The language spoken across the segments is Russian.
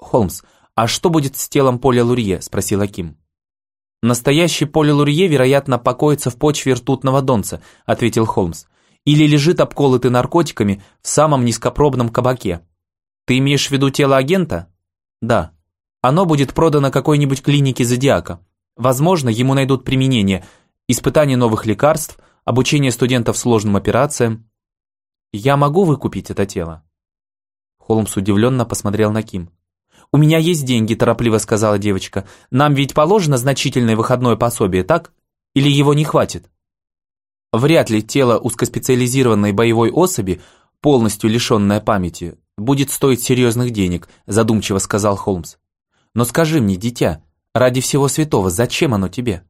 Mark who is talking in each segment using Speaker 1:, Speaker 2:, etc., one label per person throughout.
Speaker 1: «Холмс, а что будет с телом Поля Лурье?» – спросил Аким. «Настоящий Поль Лурье, вероятно, покоится в почве ртутного донца», – ответил Холмс. «Или лежит обколотый наркотиками в самом низкопробном кабаке». «Ты имеешь в виду тело агента?» «Да. Оно будет продано какой-нибудь клинике Зодиака. Возможно, ему найдут применение, испытание новых лекарств, обучение студентов сложным операциям. Я могу выкупить это тело?» Холмс удивленно посмотрел на Ким. «У меня есть деньги», – торопливо сказала девочка. «Нам ведь положено значительное выходное пособие, так? Или его не хватит?» «Вряд ли тело узкоспециализированной боевой особи, полностью лишенное памяти, будет стоить серьезных денег», – задумчиво сказал Холмс. «Но скажи мне, дитя, ради всего святого, зачем оно тебе?»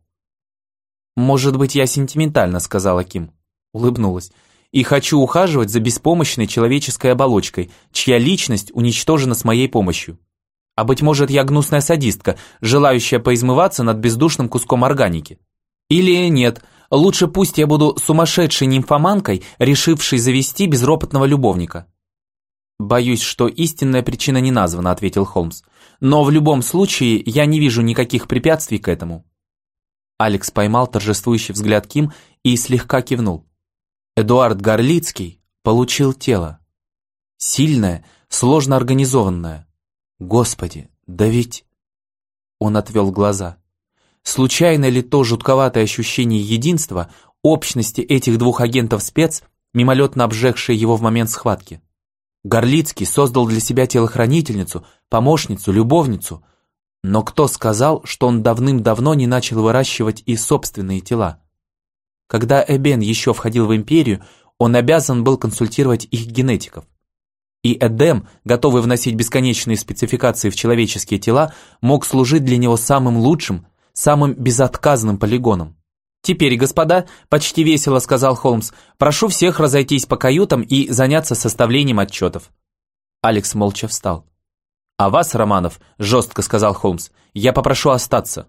Speaker 1: «Может быть, я сентиментальна», – сказала Ким. Улыбнулась. «И хочу ухаживать за беспомощной человеческой оболочкой, чья личность уничтожена с моей помощью. А быть может, я гнусная садистка, желающая поизмываться над бездушным куском органики. Или нет, лучше пусть я буду сумасшедшей нимфоманкой, решившей завести безропотного любовника». «Боюсь, что истинная причина не названа», – ответил Холмс. «Но в любом случае я не вижу никаких препятствий к этому». Алекс поймал торжествующий взгляд Ким и слегка кивнул. Эдуард Горлицкий получил тело. Сильное, сложно организованное. Господи, да ведь... Он отвел глаза. Случайно ли то жутковатое ощущение единства, общности этих двух агентов спец, мимолетно обжегшее его в момент схватки? Горлицкий создал для себя телохранительницу, помощницу, любовницу. Но кто сказал, что он давным-давно не начал выращивать и собственные тела? Когда Эбен еще входил в империю, он обязан был консультировать их генетиков. И Эдем, готовый вносить бесконечные спецификации в человеческие тела, мог служить для него самым лучшим, самым безотказным полигоном. «Теперь, господа», – почти весело сказал Холмс, – «прошу всех разойтись по каютам и заняться составлением отчетов». Алекс молча встал. «А вас, Романов», – жестко сказал Холмс, – «я попрошу остаться».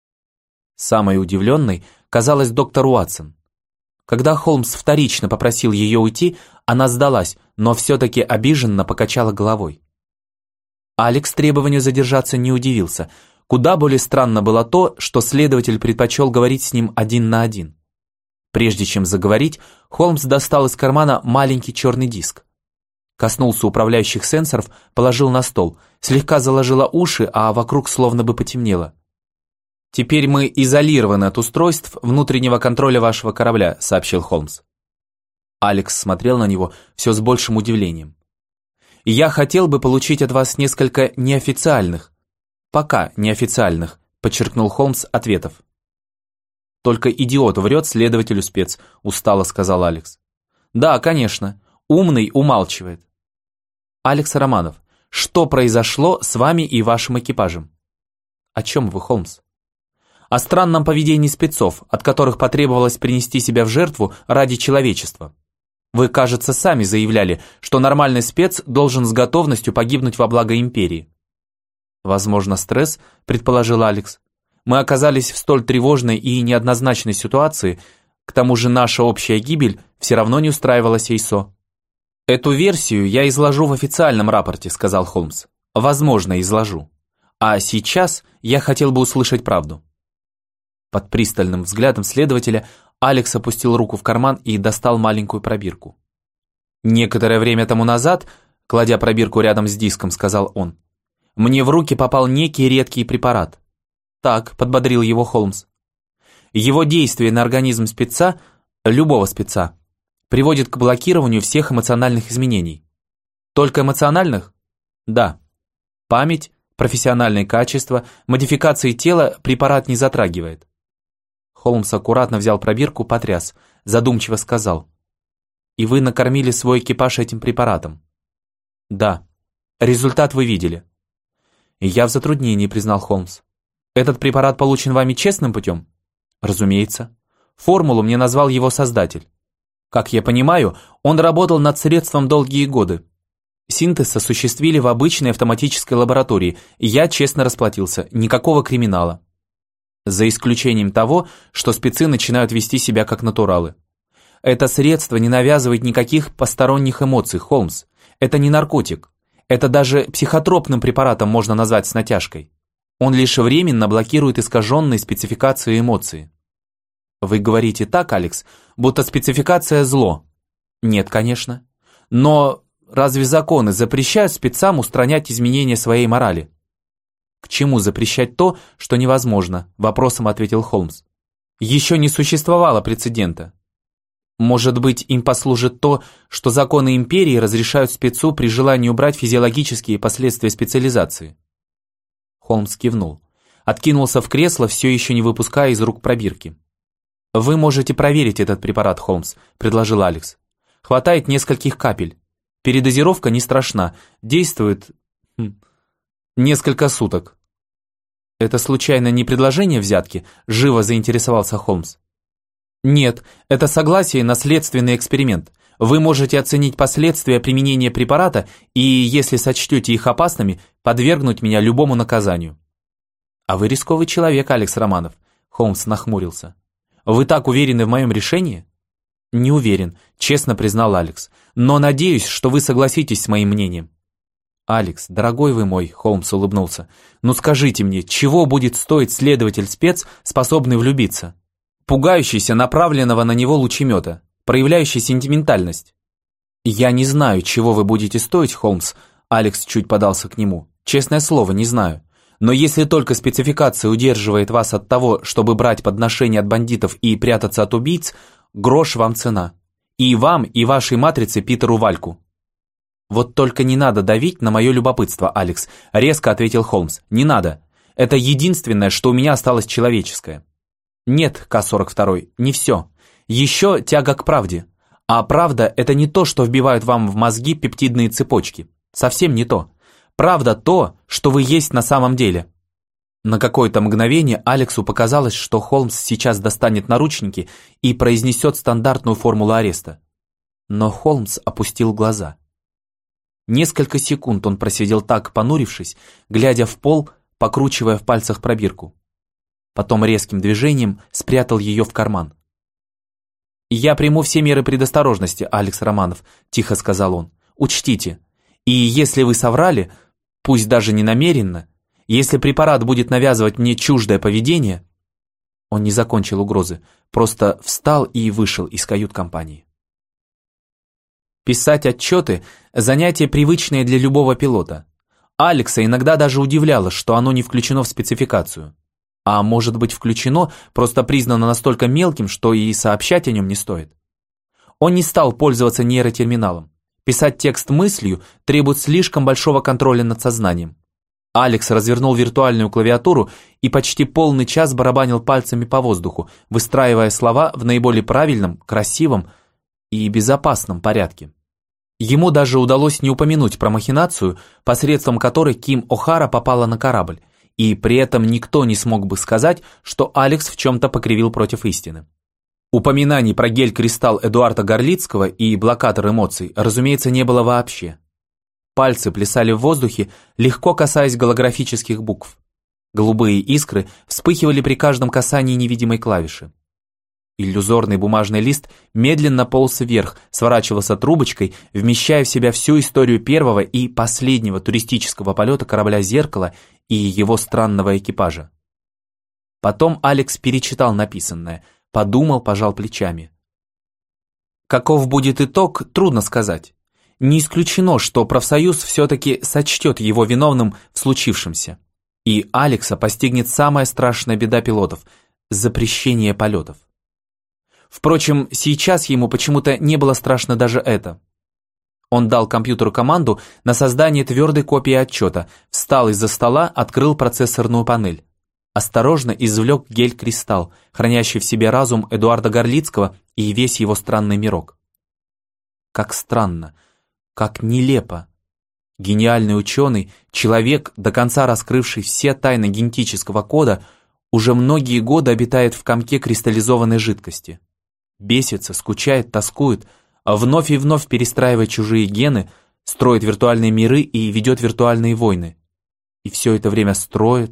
Speaker 1: Самой удивленной казалась доктор Уотсон. Когда Холмс вторично попросил ее уйти, она сдалась, но все-таки обиженно покачала головой. Алекс требованию задержаться не удивился. Куда более странно было то, что следователь предпочел говорить с ним один на один. Прежде чем заговорить, Холмс достал из кармана маленький черный диск. Коснулся управляющих сенсоров, положил на стол, слегка заложило уши, а вокруг словно бы потемнело. «Теперь мы изолированы от устройств внутреннего контроля вашего корабля», — сообщил Холмс. Алекс смотрел на него все с большим удивлением. «Я хотел бы получить от вас несколько неофициальных, пока неофициальных», — подчеркнул Холмс, ответов. «Только идиот врет следователю спец», — устало сказал Алекс. «Да, конечно, умный умалчивает». «Алекс Романов, что произошло с вами и вашим экипажем?» «О чем вы, Холмс?» «О странном поведении спецов, от которых потребовалось принести себя в жертву ради человечества. Вы, кажется, сами заявляли, что нормальный спец должен с готовностью погибнуть во благо империи». «Возможно, стресс», — предположил Алекс. «Мы оказались в столь тревожной и неоднозначной ситуации, к тому же наша общая гибель все равно не устраивала Сейсо». «Эту версию я изложу в официальном рапорте», — сказал Холмс. «Возможно, изложу. А сейчас я хотел бы услышать правду». Под пристальным взглядом следователя Алекс опустил руку в карман и достал маленькую пробирку. «Некоторое время тому назад, кладя пробирку рядом с диском, сказал он, мне в руки попал некий редкий препарат». «Так», — подбодрил его Холмс. «Его действие на организм спеца, любого спеца, приводит к блокированию всех эмоциональных изменений». «Только эмоциональных?» «Да. Память, профессиональные качества, модификации тела препарат не затрагивает». Холмс аккуратно взял пробирку, потряс, задумчиво сказал. «И вы накормили свой экипаж этим препаратом?» «Да. Результат вы видели». «Я в затруднении», — признал Холмс. «Этот препарат получен вами честным путем?» «Разумеется. Формулу мне назвал его создатель. Как я понимаю, он работал над средством долгие годы. Синтез осуществили в обычной автоматической лаборатории, и я честно расплатился, никакого криминала. За исключением того, что спецы начинают вести себя как натуралы. Это средство не навязывает никаких посторонних эмоций, Холмс. Это не наркотик. Это даже психотропным препаратом можно назвать с натяжкой. Он лишь временно блокирует искаженные спецификации эмоции. Вы говорите так, Алекс, будто спецификация зло. Нет, конечно. Но разве законы запрещают спецам устранять изменения своей морали? К чему запрещать то, что невозможно? Вопросом ответил Холмс. Еще не существовало прецедента. Может быть, им послужит то, что законы империи разрешают спецу при желании убрать физиологические последствия специализации. Холмс кивнул. Откинулся в кресло, все еще не выпуская из рук пробирки. «Вы можете проверить этот препарат, Холмс», — предложил Алекс. «Хватает нескольких капель. Передозировка не страшна. Действует... несколько суток». «Это случайно не предложение взятки?» — живо заинтересовался Холмс. «Нет, это согласие на следственный эксперимент. Вы можете оценить последствия применения препарата и, если сочтете их опасными, подвергнуть меня любому наказанию». «А вы рисковый человек, Алекс Романов», — Холмс нахмурился. «Вы так уверены в моем решении?» «Не уверен», — честно признал Алекс. «Но надеюсь, что вы согласитесь с моим мнением». «Алекс, дорогой вы мой», — Холмс улыбнулся, «ну скажите мне, чего будет стоить следователь-спец, способный влюбиться? Пугающийся направленного на него лучемета, проявляющий сентиментальность». «Я не знаю, чего вы будете стоить, Холмс», — Алекс чуть подался к нему. «Честное слово, не знаю. Но если только спецификация удерживает вас от того, чтобы брать подношения от бандитов и прятаться от убийц, грош вам цена. И вам, и вашей матрице Питеру Вальку». «Вот только не надо давить на мое любопытство, Алекс», — резко ответил Холмс. «Не надо. Это единственное, что у меня осталось человеческое». «Нет, К-42, не все. Еще тяга к правде. А правда — это не то, что вбивают вам в мозги пептидные цепочки. Совсем не то. Правда то, что вы есть на самом деле». На какое-то мгновение Алексу показалось, что Холмс сейчас достанет наручники и произнесет стандартную формулу ареста. Но Холмс опустил глаза. Несколько секунд он просидел так, понурившись, глядя в пол, покручивая в пальцах пробирку. Потом резким движением спрятал ее в карман. «Я приму все меры предосторожности, Алекс Романов», — тихо сказал он. «Учтите, и если вы соврали, пусть даже не намеренно, если препарат будет навязывать мне чуждое поведение...» Он не закончил угрозы, просто встал и вышел из кают-компании. Писать отчеты – занятие привычное для любого пилота. Алекса иногда даже удивляло, что оно не включено в спецификацию. А может быть включено, просто признано настолько мелким, что и сообщать о нем не стоит. Он не стал пользоваться нейротерминалом. Писать текст мыслью требует слишком большого контроля над сознанием. Алекс развернул виртуальную клавиатуру и почти полный час барабанил пальцами по воздуху, выстраивая слова в наиболее правильном, красивом и безопасном порядке. Ему даже удалось не упомянуть про махинацию, посредством которой Ким О'Хара попала на корабль, и при этом никто не смог бы сказать, что Алекс в чем-то покривил против истины. Упоминаний про гель-кристалл Эдуарда Горлицкого и блокатор эмоций, разумеется, не было вообще. Пальцы плясали в воздухе, легко касаясь голографических букв. Голубые искры вспыхивали при каждом касании невидимой клавиши. Иллюзорный бумажный лист медленно полз вверх, сворачивался трубочкой, вмещая в себя всю историю первого и последнего туристического полета корабля «Зеркало» и его странного экипажа. Потом Алекс перечитал написанное, подумал, пожал плечами. Каков будет итог, трудно сказать. Не исключено, что профсоюз все-таки сочтет его виновным в случившемся. И Алекса постигнет самая страшная беда пилотов – запрещение полетов. Впрочем, сейчас ему почему-то не было страшно даже это. Он дал компьютеру команду на создание твердой копии отчета, встал из-за стола, открыл процессорную панель. Осторожно извлек гель-кристалл, хранящий в себе разум Эдуарда Горлицкого и весь его странный мирок. Как странно, как нелепо. Гениальный ученый, человек, до конца раскрывший все тайны генетического кода, уже многие годы обитает в комке кристаллизованной жидкости. Бесится, скучает, тоскует, а вновь и вновь перестраивает чужие гены, строит виртуальные миры и ведет виртуальные войны. И все это время строит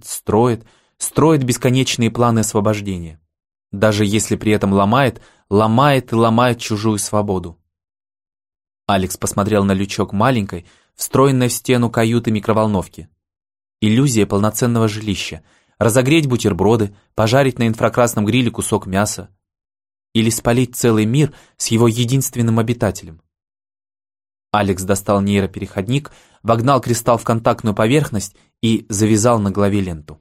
Speaker 1: бесконечные планы освобождения. Даже если при этом ломает и ломает чужую свободу. Алекс посмотрел на лючок маленькой, встроенной в стену каюты микроволновки. Иллюзия полноценного жилища. Разогреть бутерброды, пожарить на инфракрасном гриле кусок мяса. Или спалить целый мир с его единственным обитателем. Алекс достал нейропереходник, вогнал кристалл в контактную поверхность и завязал на голове ленту.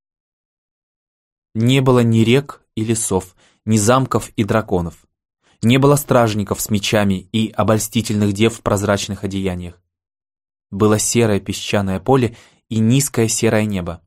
Speaker 1: Не было ни рек и лесов, ни замков и драконов. Не было стражников с мечами и обольстительных дев в прозрачных одеяниях. Было серое песчаное поле и низкое серое небо.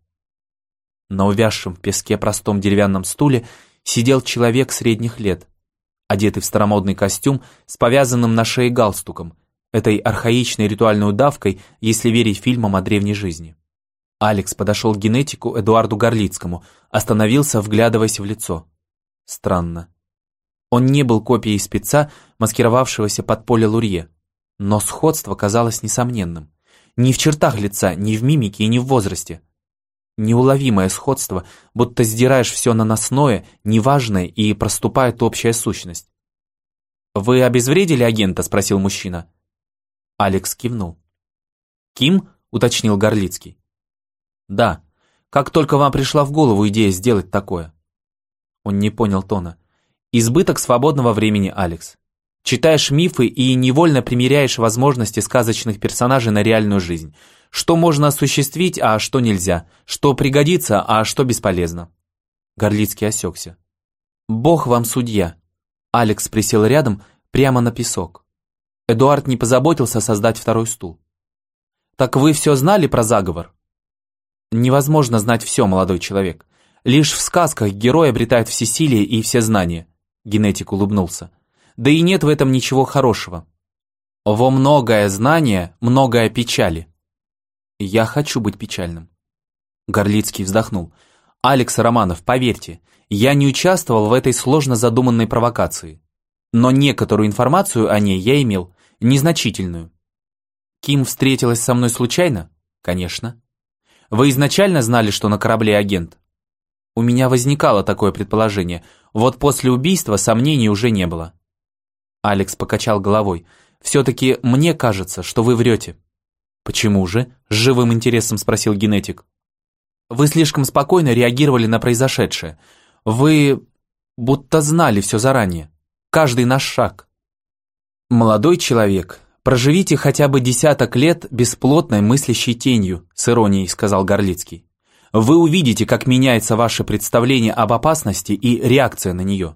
Speaker 1: На увязшем в песке простом деревянном стуле сидел человек средних лет, одетый в старомодный костюм с повязанным на шее галстуком, этой архаичной ритуальной удавкой, если верить фильмам о древней жизни. Алекс подошел к генетику Эдуарду Горлицкому, остановился, вглядываясь в лицо. Странно. Он не был копией спеца, маскировавшегося под поле Лурье, но сходство казалось несомненным. Ни в чертах лица, ни в мимике и ни в возрасте. Неуловимое сходство, будто сдираешь все наносное, неважное и проступает общая сущность. «Вы обезвредили агента?» – спросил мужчина. Алекс кивнул. «Ким?» – уточнил Горлицкий. «Да. Как только вам пришла в голову идея сделать такое?» Он не понял тона. «Избыток свободного времени, Алекс. Читаешь мифы и невольно примеряешь возможности сказочных персонажей на реальную жизнь. Что можно осуществить, а что нельзя. Что пригодится, а что бесполезно». Горлицкий осекся. «Бог вам судья». Алекс присел рядом, прямо на песок. Эдуард не позаботился создать второй стул. «Так вы все знали про заговор?» «Невозможно знать все, молодой человек. Лишь в сказках герой обретает всесилие и все знания», — генетик улыбнулся. «Да и нет в этом ничего хорошего. Во многое знание, многое печали». «Я хочу быть печальным». Горлицкий вздохнул. «Алекс Романов, поверьте, я не участвовал в этой сложно задуманной провокации. Но некоторую информацию о ней я имел, незначительную. Ким встретилась со мной случайно? Конечно. Вы изначально знали, что на корабле агент? У меня возникало такое предположение. Вот после убийства сомнений уже не было». Алекс покачал головой. «Все-таки мне кажется, что вы врете». «Почему же?» – с живым интересом спросил генетик. «Вы слишком спокойно реагировали на произошедшее. Вы будто знали все заранее. Каждый наш шаг». «Молодой человек, проживите хотя бы 10 лет бесплотной мыслящей тенью», – с иронией сказал Горлицкий. «Вы увидите, как меняется ваше представление об опасности и реакция на нее.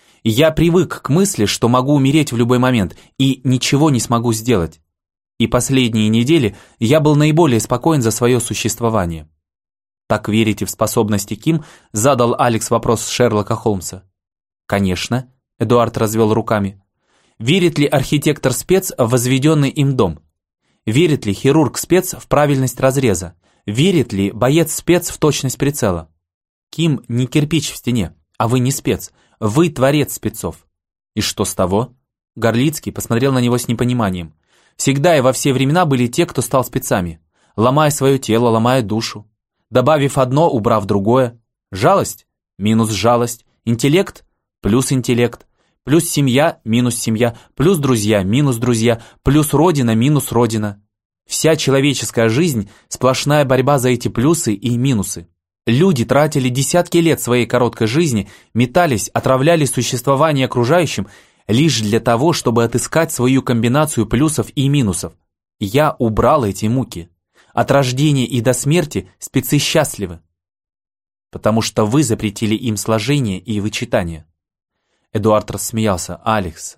Speaker 1: Я привык к мысли, что могу умереть в любой момент и ничего не смогу сделать. И последние недели я был наиболее спокоен за свое существование». «Так верите в способности Ким?» – задал Алекс вопрос Шерлока Холмса. «Конечно», – Эдуард развел руками. «Верит ли архитектор-спец в возведенный им дом? Верит ли хирург-спец в правильность разреза? Верит ли боец-спец в точность прицела? Ким не кирпич в стене, а вы не спец, вы творец спецов. И что с того?» Горлицкий посмотрел на него с непониманием. «Всегда и во все времена были те, кто стал спецами, ломая свое тело, ломая душу, добавив одно, убрав другое. Жалость? Минус жалость. Интеллект? Плюс интеллект. Плюс семья? Минус семья. Плюс друзья? Минус друзья. Плюс родина? Минус родина. Вся человеческая жизнь – сплошная борьба за эти плюсы и минусы. Люди тратили десятки лет своей короткой жизни, метались, отравляли существование окружающим лишь для того, чтобы отыскать свою комбинацию плюсов и минусов. Я убрал эти муки. От рождения и до смерти спецы счастливы. Потому что вы запретили им сложение и вычитание». Эдуард рассмеялся. «Алекс,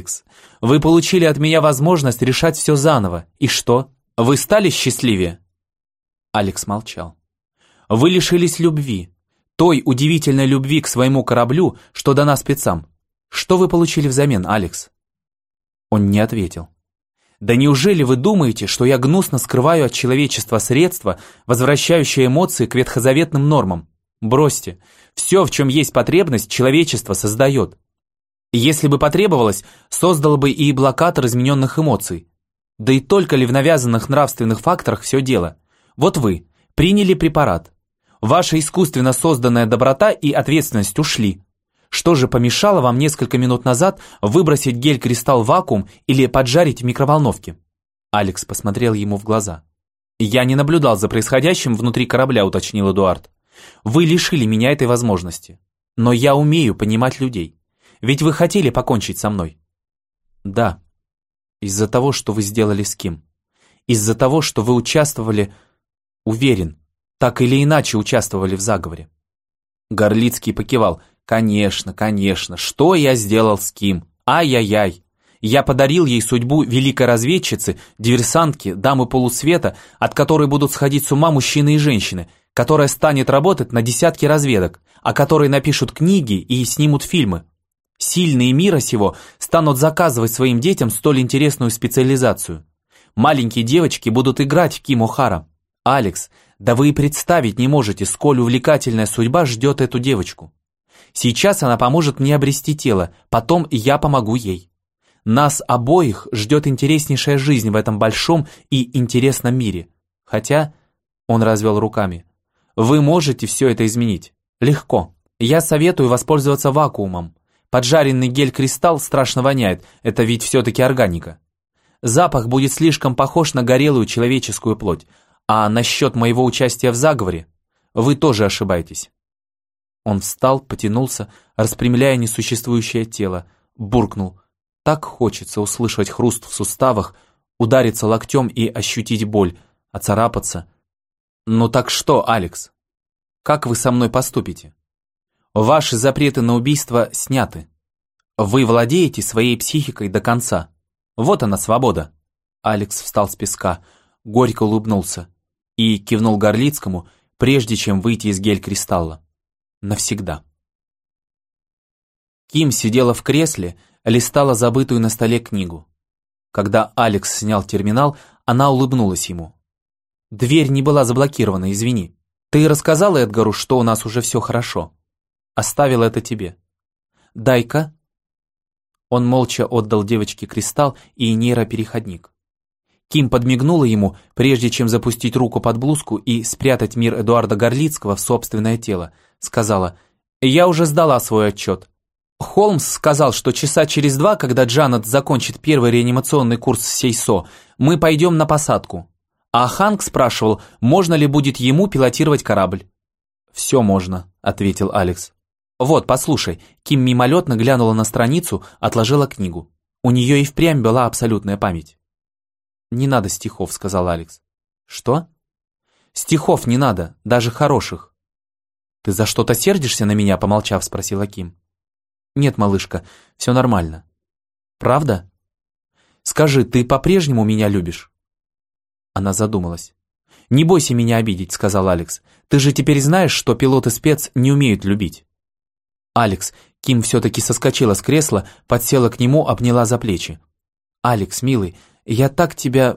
Speaker 1: вы получили от меня возможность решать все заново. И что? Вы стали счастливее?» Алекс молчал. «Вы лишились любви. Той удивительной любви к своему кораблю, что дана спецам. Что вы получили взамен, Алекс?» Он не ответил. «Да неужели вы думаете, что я гнусно скрываю от человечества средства, возвращающие эмоции к ветхозаветным нормам? Бросьте. Все, в чем есть потребность, человечество создает. Если бы потребовалось, создало бы и блокатор измененных эмоций. Да и только ли в навязанных нравственных факторах все дело? Вот вы приняли препарат. Ваша искусственно созданная доброта и ответственность ушли. Что же помешало вам несколько минут назад выбросить гель-кристалл в вакуум или поджарить в микроволновке? Алекс посмотрел ему в глаза. «Я не наблюдал за происходящим внутри корабля», — уточнил Эдуард. «Вы лишили меня этой возможности. Но я умею понимать людей. Ведь вы хотели покончить со мной». «Да. Из-за того, что вы сделали с Ким. Из-за того, что вы участвовали, уверен, так или иначе участвовали в заговоре». Горлицкий покивал. «Конечно, конечно. Что я сделал с Ким? Ай-яй-яй. Я подарил ей судьбу великой разведчицы, диверсантки, дамы полусвета, от которой будут сходить с ума мужчины и женщины, которая станет работать на десятки разведок, о которой напишут книги и снимут фильмы. Сильные мира сего станут заказывать своим детям столь интересную специализацию. Маленькие девочки будут играть в Ким О'Хара. Алекс, да вы и представить не можете, сколь увлекательная судьба ждет эту девочку. Сейчас она поможет мне обрести тело, потом я помогу ей. Нас обоих ждет интереснейшая жизнь в этом большом и интересном мире. Хотя, он развел руками, вы можете все это изменить. Легко. Я советую воспользоваться вакуумом. Поджаренный гель-кристалл страшно воняет, это ведь все-таки органика. Запах будет слишком похож на горелую человеческую плоть. А насчет моего участия в заговоре, вы тоже ошибаетесь. Он встал, потянулся, распрямляя несуществующее тело, буркнул. Так хочется услышать хруст в суставах, удариться локтем и ощутить боль, оцарапаться. Ну так что, Алекс? Как вы со мной поступите? Ваши запреты на убийство сняты. Вы владеете своей психикой до конца. Вот она, свобода. Алекс встал с песка, горько улыбнулся и кивнул Горлицкому, прежде чем выйти из гель-кристалла. Навсегда. Ким сидела в кресле, листала забытую на столе книгу. Когда Алекс снял терминал, она улыбнулась ему. «Дверь не была заблокирована, извини. Ты рассказала Эдгару, что у нас уже все хорошо. Оставила это тебе. Дай-ка». Он молча отдал девочке кристалл и нейропереходник. Ким подмигнула ему, прежде чем запустить руку под блузку и спрятать мир Эдуарда Горлицкого в собственное тело. Сказала, «Я уже сдала свой отчет. Холмс сказал, что часа через 2, когда Джанет закончит первый реанимационный курс Сейсо, мы пойдем на посадку. А Ханк спрашивал, можно ли будет ему пилотировать корабль». «Все можно», — ответил Алекс. «Вот, послушай». Ким мимолетно глянула на страницу, отложила книгу. У нее и впрямь была абсолютная память. «Не надо стихов», — сказал Алекс. «Что?» «Стихов не надо, даже хороших». «Ты за что-то сердишься на меня?» — помолчав, спросила Ким. «Нет, малышка, все нормально». «Правда? Скажи, ты по-прежнему меня любишь?» Она задумалась. «Не бойся меня обидеть», — сказал Алекс. «Ты же теперь знаешь, что пилоты-спец не умеют любить». «Алекс», Ким все-таки соскочила с кресла, подсела к нему, обняла за плечи. «Алекс, милый, я так тебя...»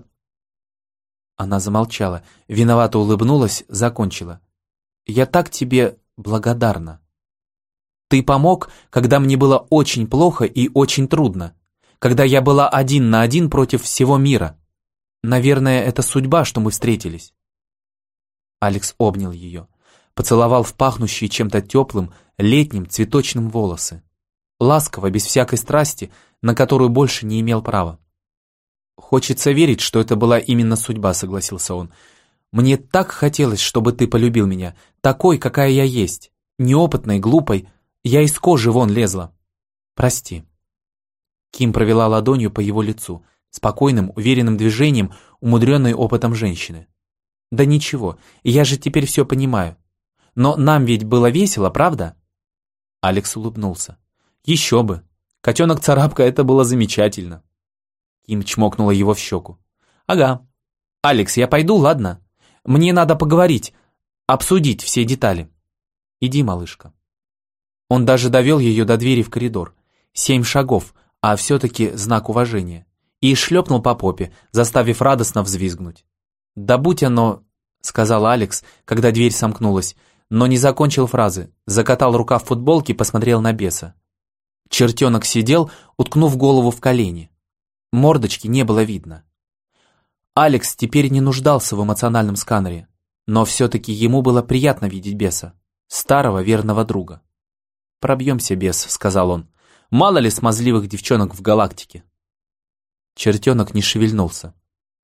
Speaker 1: Она замолчала, виновато улыбнулась, закончила. «Я так тебе благодарна. Ты помог, когда мне было очень плохо и очень трудно, когда я была 1 на 1 против всего мира. Наверное, это судьба, что мы встретились». Алекс обнял ее, поцеловал в пахнущие чем-то теплым, летним, цветочным волосы. Ласково, без всякой страсти, на которую больше не имел права. «Хочется верить, что это была именно судьба», — согласился он. «Мне так хотелось, чтобы ты полюбил меня, такой, какая я есть, неопытной, глупой, я из кожи вон лезла. Прости». Ким провела ладонью по его лицу, спокойным, уверенным движением, умудренной опытом женщины. «Да ничего, я же теперь все понимаю. Но нам ведь было весело, правда?» Алекс улыбнулся. «Еще бы! Котенок-царапка, это было замечательно!» Ким чмокнула его в щеку. «Ага. Алекс, я пойду, ладно? Мне надо поговорить, обсудить все детали. Иди, малышка». Он даже довел ее до двери в коридор. 7 шагов, а все-таки знак уважения. И шлепнул по попе, заставив радостно взвизгнуть. «Да будь оно...» — сказал Алекс, когда дверь сомкнулась, но не закончил фразы, закатал рукав футболки, посмотрел на беса. Чертенок сидел, уткнув голову в колени. Мордочки не было видно. Алекс теперь не нуждался в эмоциональном сканере, но все-таки ему было приятно видеть беса, старого верного друга. «Пробьемся, бес», — сказал он. «Мало ли смазливых девчонок в галактике». Чертенок не шевельнулся.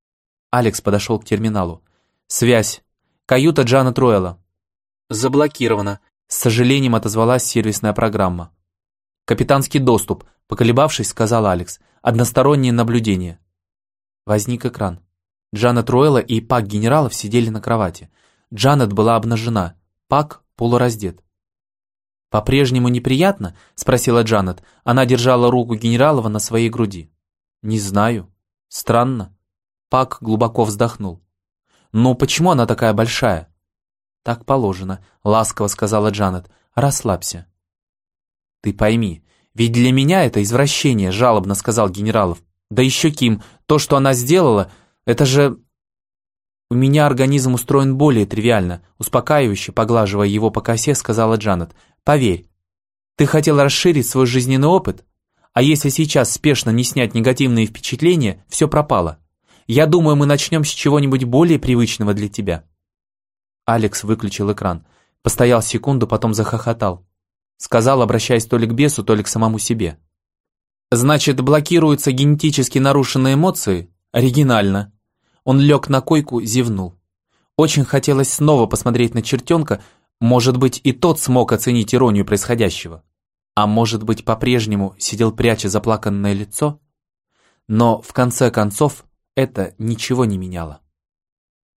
Speaker 1: Алекс подошел к терминалу. «Связь. Каюта Джанет Ройла». «Заблокировано», — с сожалением отозвалась сервисная программа. «Капитанский доступ», — поколебавшись, сказал Алекс. «Одностороннее наблюдение». Возник экран. Джанет Ройла и Пак генералов сидели на кровати. Джанет была обнажена, Пак полураздет. «По-прежнему неприятно?» — спросила Джанет. Она держала руку генералова на своей груди. «Не знаю. Странно». Пак глубоко вздохнул. «Но почему она такая большая?» «Так положено», — ласково сказала Джанет. «Расслабься». «Ты пойми, ведь для меня это извращение», — жалобно сказал генералов. «Да еще Ким, то, что она сделала, это же...» «У меня организм устроен более тривиально», — успокаивающе, поглаживая его по косе, сказала Джанет. «Поверь, ты хотел расширить свой жизненный опыт, а если сейчас спешно не снять негативные впечатления, все пропало. Я думаю, мы начнем с чего-нибудь более привычного для тебя». Алекс выключил экран, постоял секунду, потом захохотал. Сказал, обращаясь то ли к бесу, то ли к самому себе. «Значит, блокируются генетически нарушенные эмоции? Оригинально». Он лег на койку, зевнул. Очень хотелось снова посмотреть на чертенка, может быть, и тот смог оценить иронию происходящего. А может быть, по-прежнему сидел, пряча заплаканное лицо? Но, в конце концов, это ничего не меняло.